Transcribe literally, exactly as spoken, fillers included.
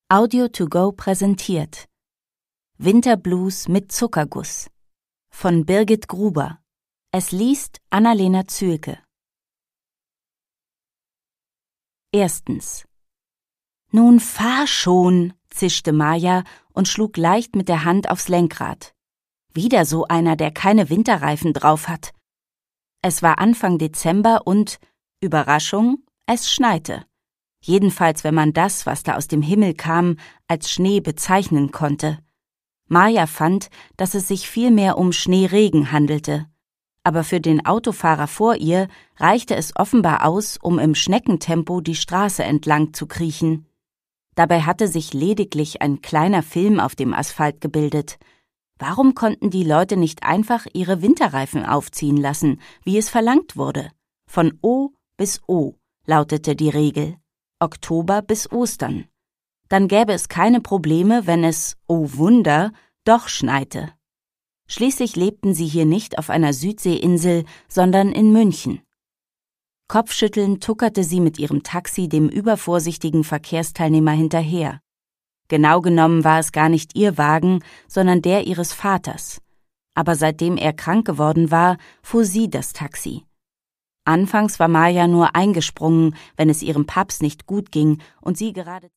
Audio to go präsentiert Winterblues mit Zuckerguss von Birgit Gruber. Es liest Annalena Zühlke. Erstens. »Nun fahr schon«, zischte Maja und schlug leicht mit der Hand aufs Lenkrad. Wieder so einer, der keine Winterreifen drauf hat. Es war Anfang Dezember und, Überraschung, es schneite. Jedenfalls, wenn man das, was da aus dem Himmel kam, als Schnee bezeichnen konnte. Maja fand, dass es sich vielmehr um Schneeregen handelte. Aber für den Autofahrer vor ihr reichte es offenbar aus, um im Schneckentempo die Straße entlang zu kriechen. Dabei hatte sich lediglich ein kleiner Film auf dem Asphalt gebildet. Warum konnten die Leute nicht einfach ihre Winterreifen aufziehen lassen, wie es verlangt wurde? Von O bis O lautete die Regel. Oktober bis Ostern. Dann gäbe es keine Probleme, wenn es, oh Wunder, doch schneite. Schließlich lebten sie hier nicht auf einer Südseeinsel, sondern in München. Kopfschüttelnd tuckerte sie mit ihrem Taxi dem übervorsichtigen Verkehrsteilnehmer hinterher. Genau genommen war es gar nicht ihr Wagen, sondern der ihres Vaters. Aber seitdem er krank geworden war, fuhr sie das Taxi. Anfangs war Maja nur eingesprungen, wenn es ihrem Paps nicht gut ging und sie gerade